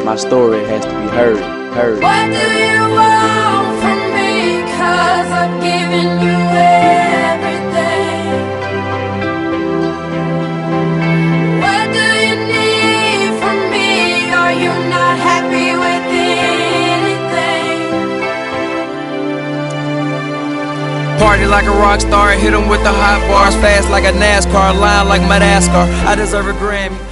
my story has to be heard. What do you want from me? 'Cause I've given you everything. What do you need from me? Are you not happy with anything? Party like a rock star, hit 'em with the hot bars, fast like a NASCAR, line like Madagascar. I deserve a Grammy.